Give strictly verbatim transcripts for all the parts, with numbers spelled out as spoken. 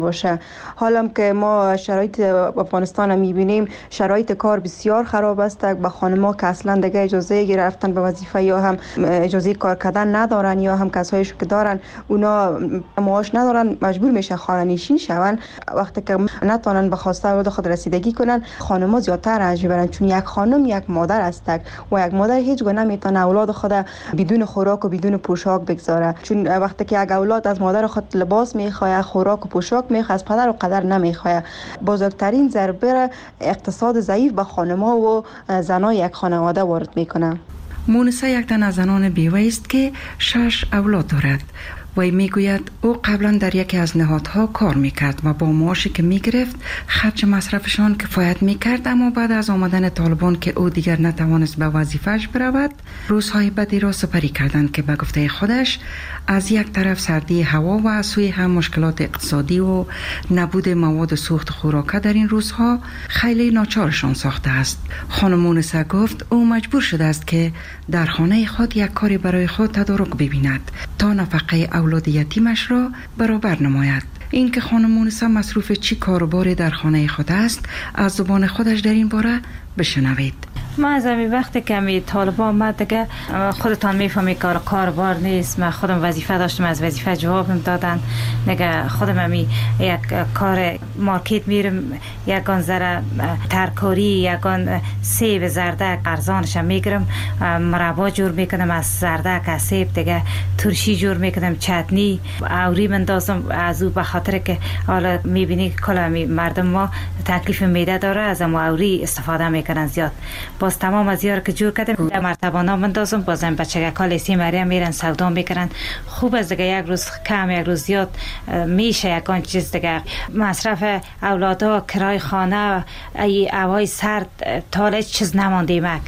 باشه. حالا که ما شرایط افغانستان میبینیم شرایط کار بسیار خراب است. به خانم‌ها که اصلا دیگه اجازه گرفتن به وظیفه یا هم اجازه کار کردن ندارن یا هم کسایش که دارن اونا معاش ندارن، مجبور میشه خانه نشین شون. وقتی که نتونن به خواسته اولاد خود رسیدگی کنن، خانم‌ها زیادتر رنج میبرن، چون یک خانم یک مادر است و یک مادر هیچ گونه نمیتونه اولاد خود بدون خوراک و بدون پوشاک بگذاره. چون وقتی که یک اولاد از مادر خود لباس میخواد، خوراک و پوشاک میخواد، از پدر و قدر نمیخواد. بزرگترین ضربه اقتصاد ضعیف به خانم‌ها و زنای یک خانواده وارد میکنه. مونسا یک تن از زنان بیوه است که شش اولاد دارد. وی میگوید او قبلا در یکی از نهادها کار میکرد و با معاشی که میگرفت خرج مصرفشان کفایت میکرد، اما بعد از آمدن طالبان که او دیگر نتوانست به وظیفه‌اش برود، روزهای بدی را سپری کردند که به گفته خودش از یک طرف سردی هوا و از سوی هم مشکلات اقتصادی و نبود مواد سوخت خوراک در این روزها خیلی ناچارشان ساخته است. خانم مونسا گفت او مجبور شده است که در خانه خود یک کاری برای خود تدارک ببیند تا نفقه اولاد یتیمش را برابر نماید. این که خانم مونسا مصروف چی کاروباری در خانه خود است، از زبان خودش در این باره بشنوید. من از همین وقتی که می طالبان آمد دیگه خودتان میفهمی کار کاربار نیست. من خودم وظیفه داشتم، از وظیفه جوابم دادن دیگه. خودم همی یک کار مارکت میرم، یکان ذره ترکاری، یکان سیب زردک ارزانش میگیرم، مربا جور میکنم از زردک، از سیب دیگه ترشی جور میکنم، چتنی اوری مندازم. از او به خاطر که حالا میبینی کلا مردم ما تکلیف معده داره، از ما اوری استفاده میکنن زیاد. باز تمام از یار که جور کردم در مرتبانا مندازم، بازم بچه کالیسی مریم میرن سودا میکنن. خوب از دیگه یک روز کم یک روز زیاد میشه یکان چیز دیگه. مصرف اولادا، کرای خانه، ای اوای سرد، تا چیز نمانده مک.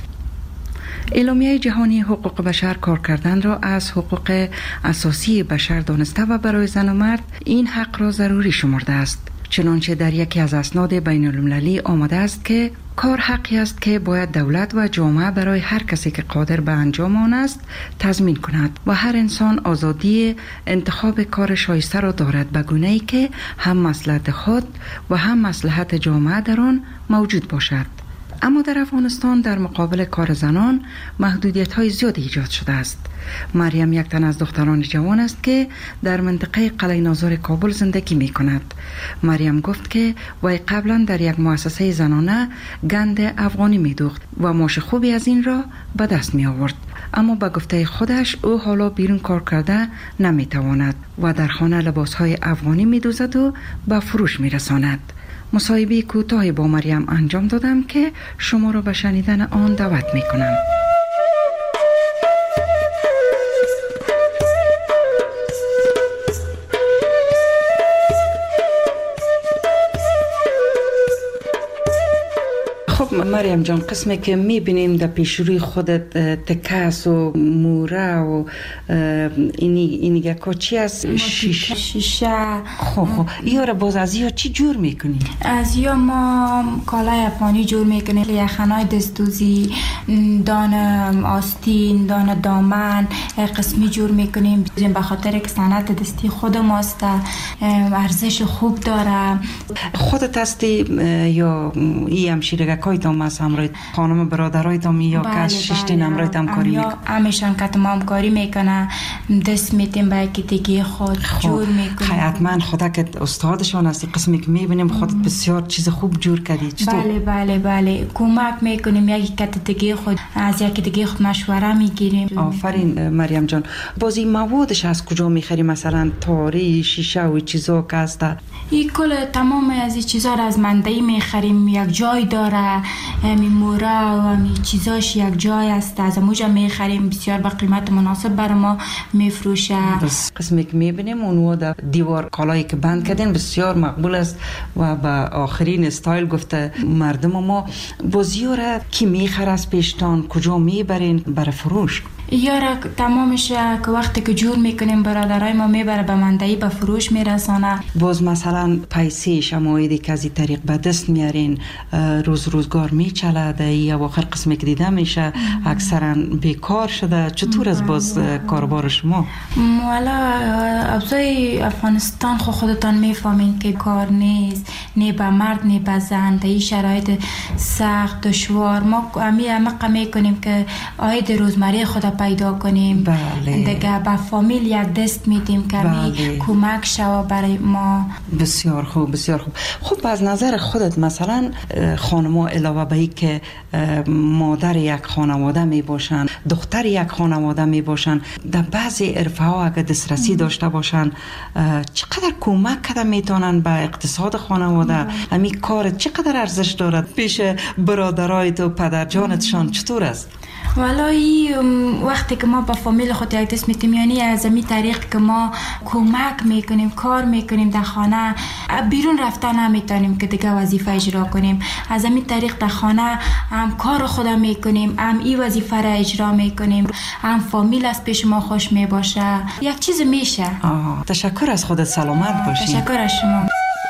اعلامیه جهانی حقوق بشر کار کردن را از حقوق اساسی بشر دانسته و برای زن و مرد این حق را ضروری شمرده است. چنانچه در یکی از اسناد بین المللی آمده است که کار حقی است که باید دولت و جامعه برای هر کسی که قادر به انجام آن است تضمین کند و هر انسان آزادی انتخاب کار شایسته را دارد به گونه‌ای که هم مصلحت خود و هم مصلحت جامعه در آن موجود باشد. اما در افغانستان در مقابل کار زنان محدودیت های زیاد ایجاد شده است. مریم یک تن از دختران جوان است که در منطقه قلعه ناظر کابل زندگی می کند. مریم گفت که وی قبلا در یک مؤسسه زنانه گند افغانی می دوخت و معاش خوبی از این را به دست می آورد، اما به گفته خودش او حالا بیرون کار کرده نمی تواند و در خانه لباس های افغانی می دوزد و به فروش می رساند. مصاحبه کوتاهی با مریم انجام دادم که شما را به شنیدن آن دعوت می کنم. خب مریم جان، قسمی که میبینیم در پیشروی خودت تکس و موره و اینی اینی که چی از شیشه شیشه خب خب یا را باز از یا چی جور میکنی؟ از یا ما کالای افغانی جور میکنیم، یخنای دستوزی، دان آستین، دان دامن قسمی جور میکنیم به خاطر که صنعت دستی خود ماست، ارزش خوب داره. خودت هستی یا ای همشیرگه کای تام از همراه خانم برادرای تام یا که ششتین همراه تام کاری میکنه؟ همیشان که تمام کاری میکنه، دست میتیم به دیگه خود جور میکنه. حتما خدا که استادشان هستی، قسمی که میبینیم خودت بسیار چیز خوب جور کردی. بله بله بله کمک میکنیم، یکی که دیگه خود از یکی دیگه خود مشوره میگیریم. آفرین مریم جان. بازی موادش از کجا میخری؟ مثلا تاری، شیشه و چیزا که هست؟ این کل تمام از این چیزا را از منطقه میخریم، یک جای داره، می موره و می چیزاش یک جای است، از موجا میخریم، بسیار با قیمت مناسب بر ما میفروشه. بس قسمی که میبینیم اونو در دیوار کالایی که بند کردین بسیار مقبول است و به آخرین استایل گفته مردم ما. بازیو را کی میخره از پیشتان؟ کجا میبرین برای فروش؟ یا تمامش که وقتی که جور میکنیم برادرای ما میبره به مندهی به فروش میرسانه. باز مثلا پیسه شمایدی که از این طریق به دست میارین روز روزگار میچلده یا آخر قسمی که دیده میشه اکثرا بیکار شده. چطور از باز کاربار شما؟ والا ابزای افغانستان خود خودتان میفهمین که کار نیست، نه به مرد نه به زن، در این شرایط سخت دشوار ما امی امق میکنیم که آید روزمره خود پیدا کنیم. بله. دیگه به فامیل یک دست میدیم که بله. کمک شوه برای ما. بسیار خوب بسیار خوب. خب از نظر خودت مثلا خانم‌ها علاوه به این که مادر یک خانواده می باشن، دختر یک خانواده می باشن، در بعضی عرفه ها اگه دسترسی داشته باشن چقدر کمک کده میتونن به اقتصاد خانواده؟ همین کار چقدر ارزش دارد پیش برادرایت و پدر جانتشان؟ چطور است؟ والله وقتی که ما با فامیل خود یک دست میتیم، یعنی از این طریق که ما کمک میکنیم، کار میکنیم در خانه، بیرون رفتن نمیتونیم که دیگه وظیفه اجرا کنیم. از این طریق در خانه هم کار خود میکنیم، هم این وظیفه را اجرا میکنیم، هم فامیل از پیش ما خوش میباشه، یک چیز میشه. آه. تشکر از خودت، سلامت باشی. تشکر از شما.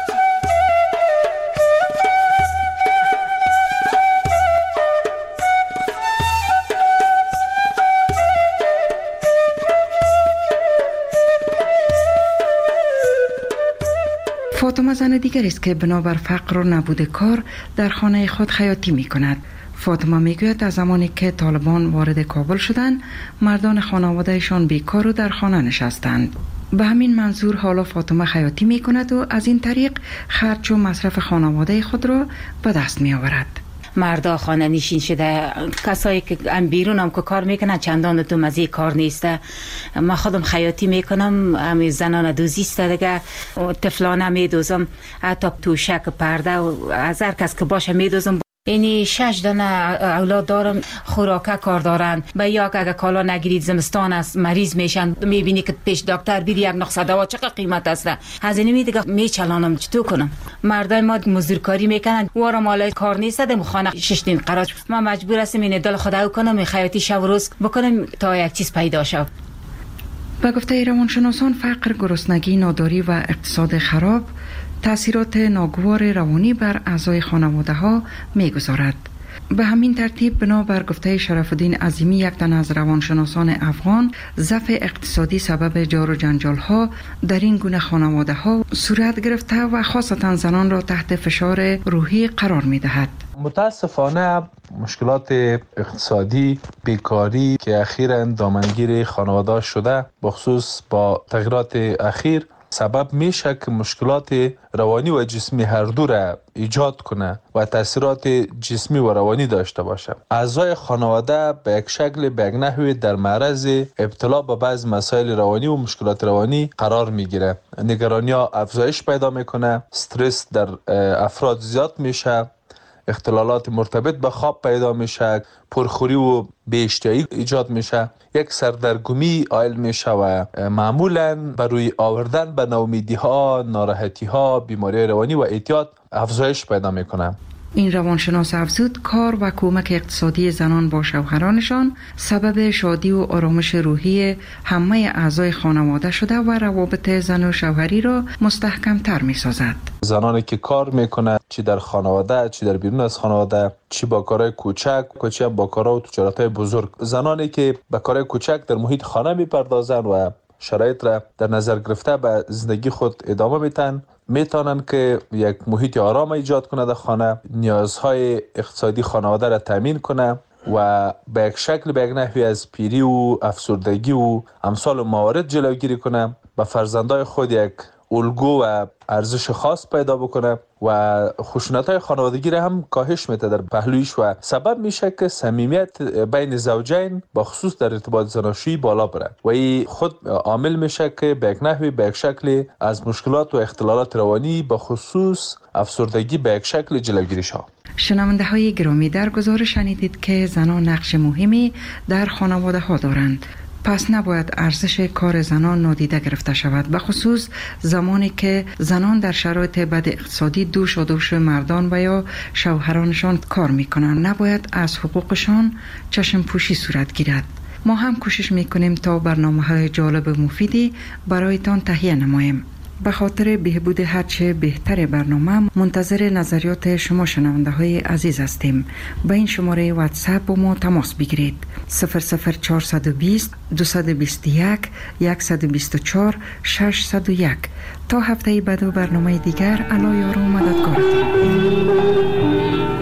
فاطمه زن دیگر است که بنابر فقر و نبود کار در خانه خود خیاطی می کند. فاطمه می گوید از زمانی که طالبان وارد کابل شدند مردان خانوادهشان بیکار و در خانه نشستند. به همین منظور حالا فاطمه خیاطی می کند و از این طریق خرج و مصرف خانواده خود را به دست می آورد. مردا خانه نشین شده، کسایی که هم بیرون هم که کار میکنن چندان تو مزه کار نیسته. من خودم خیاطی میکنم، همین زنان دوزیسته دیگه، طفلانه میدوزم، حتی توشک پرده و از هر کس که باشه میدوزم. اینی شش دانه اولاد دارم، خوراکه کار دارن. به یا اگه کالا نگیرید زمستان است مریض میشن، میبینی که پیش دکتر بیری یک نسخه دوا چقدر قیمت است. از اینمی دیگه میچلانم، چطور کنم؟ مردای ما مزدورکاری میکنن، وارا مالای کار نیست، دم خانه شش دین قراج. ما مجبور هستیم این دل خدا کنم، خیاطی شب و روز بکنم تا یک چیز پیدا شود. به گفته روانشناسان فقر، گرسنگی، ناداری و اقتصاد خراب تأثیرات ناگوار روانی بر اعضای خانواده ها می گذارد. به همین ترتیب بنابر گفته شرف الدین عظیمی، یک تن از روانشناسان افغان، ضعف اقتصادی سبب جار و جنجال ها در این گونه خانواده ها صورت گرفته و خاصتا زنان را تحت فشار روحی قرار می دهد. متاسفانه مشکلات اقتصادی، بیکاری که اخیراً دامنگیر خانواده شده، بخصوص با تغییرات اخیر سبب میشه که مشکلات روانی و جسمی هر دو را ایجاد کنه و تاثیرات جسمی و روانی داشته باشه. اعضای خانواده به یک شکل به یک نحوی در معرض ابتلا به بعض مسائل روانی و مشکلات روانی قرار میگیره. نگرانی ها افزایش پیدا میکنه، استرس در افراد زیاد میشه، اختلالات مرتبط به خواب پیدا میشه، پرخوری و بی‌اشتهایی ایجاد میشه، یک سردرگمی عائل میشه و معمولاً بروی آوردن به ناامیدی ها، ناراحتی ها، بیماری روانی و اعتیاد افزایش پیدا میکنه. این روانشناس افزود کار و کمک اقتصادی زنان با شوهرانشان سبب شادی و آرامش روحی همه اعضای خانواده شده و روابط زن و شوهری را مستحکم تر می سازد. زنانی که کار میکنه، چی در خانواده، چی در بیرون از خانواده، چی با کارهای کوچک، چی با کارها و تجارت‌های بزرگ، زنانی که با کارهای کوچک در محیط خانه میپردازن و شرایط را در نظر گرفته به زندگی خود ادامه میتن، میتونن که یک محیط آرام ایجاد کنه در خانه، نیازهای اقتصادی خانواده را تامین کنه و به یک شکل به یک نحوی از پیری و افسردگی و امثال موارد جلوگیری کنه، به فرزندای خود یک الگو و ارزش خاص پیدا بکنه و خشونت‌های خانوادگی را هم کاهش میده در پهلویش و سبب میشه که صمیمیت بین زوجین با خصوص در ارتباط زناشویی بالا بره و این خود عامل میشه که به یک نحوی به یک شکل از مشکلات و اختلالات روانی با خصوص افسردگی به یک شکل جلوگیری شود. شنونده های گرامی، در گزارش شنیدید که زنان نقش مهمی در خانواده ها دارند. پس نباید ارزش کار زنان نادیده گرفته شود، به خصوص زمانی که زنان در شرایط بد اقتصادی دوش و دوش مردان و یا شوهرانشان کار میکنند. نباید از حقوقشان چشم پوشی صورت گیرد. ما هم کوشش میکنیم تا برنامه‌های جالب و مفیدی برایتان تهیه نماییم. به خاطر بهبود هرچه بهتر برنامه منتظر نظریات شما شنونده های عزیز هستیم. به این شماره واتساپ با ما تماس بگیرید: صفر صفر چهارصد و بیست دویست و بیست و یک صد و بیست و چهار ششصد و یک. تا هفته بعد و برنامه دیگر، الله یار و مددگارتان.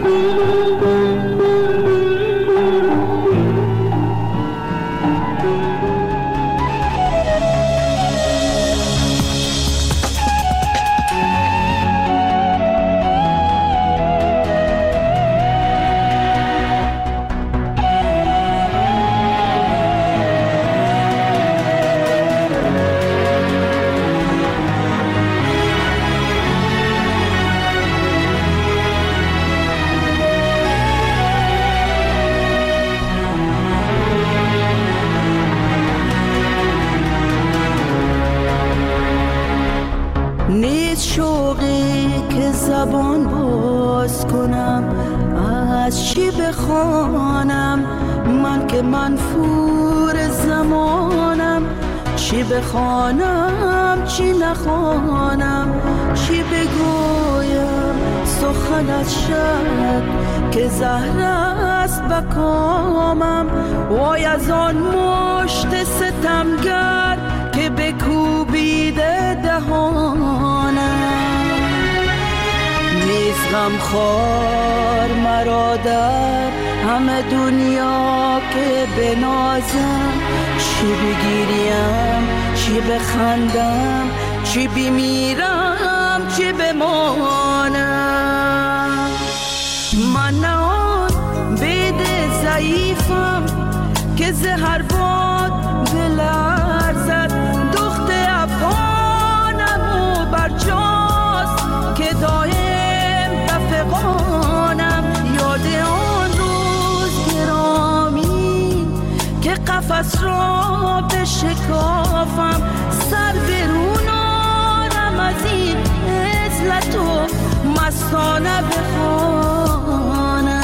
زبان باز کنم، از چی بخوانم؟ من که منفور زمانم، چی بخوانم چی نخوانم؟ چی بگویم سخن از شب که زهر است به کامم؟ وای از آن مشت ستمگر که بکوبیده دهانم. نیست غم خوار مرا در همه دنیا که بنازم، چی بگیریم چی بخندم، چی بمیرم چی بمانم. من نه آن بید ضعیفم که زهر باد بلرزد، دخت افغانم و برجاست که دایم بفقانم. یاد آن روز گرامی که قفس را بشکافم، سر برونارم از این عزلت و مستانه بخوانم.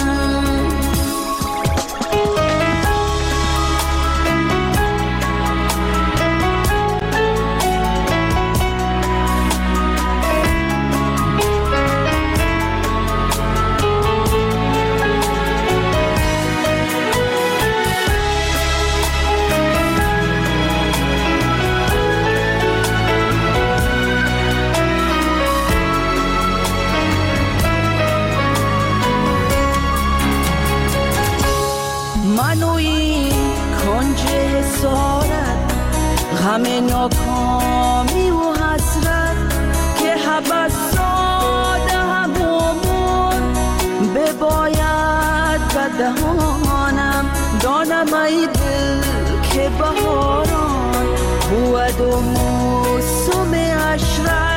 همه ناکامی و حسرت که حبس ساده همومون بباید بدهانم. دانم ای دل که بهاران بود و موسم عشرت